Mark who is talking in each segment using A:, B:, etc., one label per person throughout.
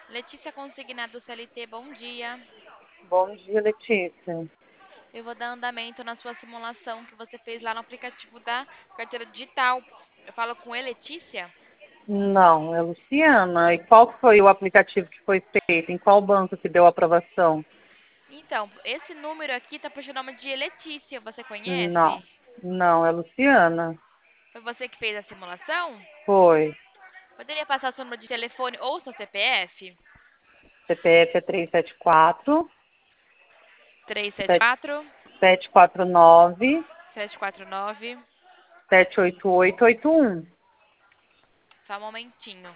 A: Letícia Consignado CLT, bom dia.
B: Bom dia, Letícia.
A: Eu vou dar andamento na sua simulação que você fez lá no aplicativo da carteira digital. Eu falo com ele, Letícia?
B: Não, é Luciana. E qual que foi o aplicativo que foi feito? Em qual banco que deu a aprovação?
A: Então, esse número aqui tá puxando o nome de Letícia, você
B: Não,
A: conhece?
B: não, é Luciana.
A: Foi você que fez a simulação?
B: Foi.
A: Poderia passar seu número de telefone ou seu CPF?
B: CPF é 374
A: 374
B: 749
A: 749.
B: 78881.
A: Só um momentinho.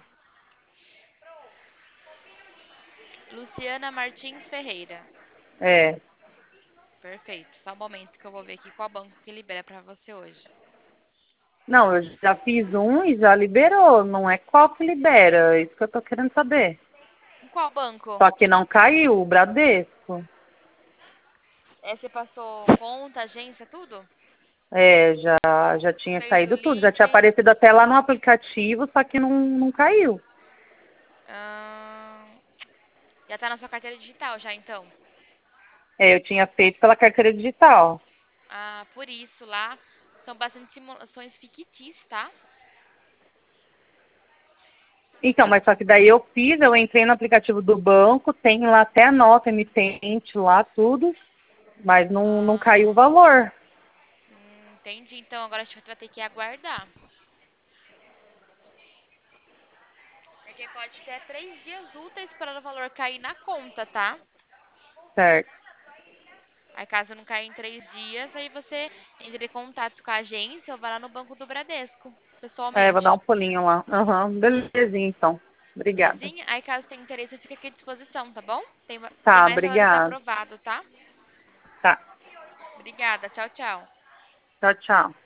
A: Luciana Martins Ferreira.
B: É.
A: Perfeito. Só um momento que eu vou ver aqui qual banco que libera pra você hoje.
B: Não, eu já fiz um e já liberou. Não é qual que libera. É isso que eu tô querendo saber.
A: Em qual banco?
B: Só que não caiu, o Bradesco.
A: Você passou conta, agência, tudo?
B: É, já tinha
A: Fez o
B: caído tudo. Já tinha
A: link.
B: aparecido até lá no aplicativo, só que não caiu.
A: ahn, Já tá na sua carteira digital já, então.
B: É, eu tinha feito pela carteira digital.
A: Ah, por isso lá são bastante simulações fictícias, tá?
B: Então, mas só que daí eu entrei no aplicativo do banco, tem lá até a nota emitente lá, tudo, mas não caiu o
A: Ah,
B: valor.
A: entendi. Então agora a gente vai ter que aguardar. Porque pode ter 3 dias úteis para o valor cair na conta, tá?
B: Certo.
A: Aí caso não caia em 3 dias, aí você entra em contato com a agência ou vai lá no Banco do Bradesco,
B: É, vou dar
A: pessoalmente.
B: um pulinho lá. Aham, belezinha então. Obrigada.
A: Belezinha? Aí caso tenha interesse, fica aqui à disposição, tá bom? Tem
B: Tá,
A: mais chance de ser
B: obrigada.
A: aprovado, tá?
B: Tá.
A: Obrigada. Tchau, tchau.
B: Tchau, tchau.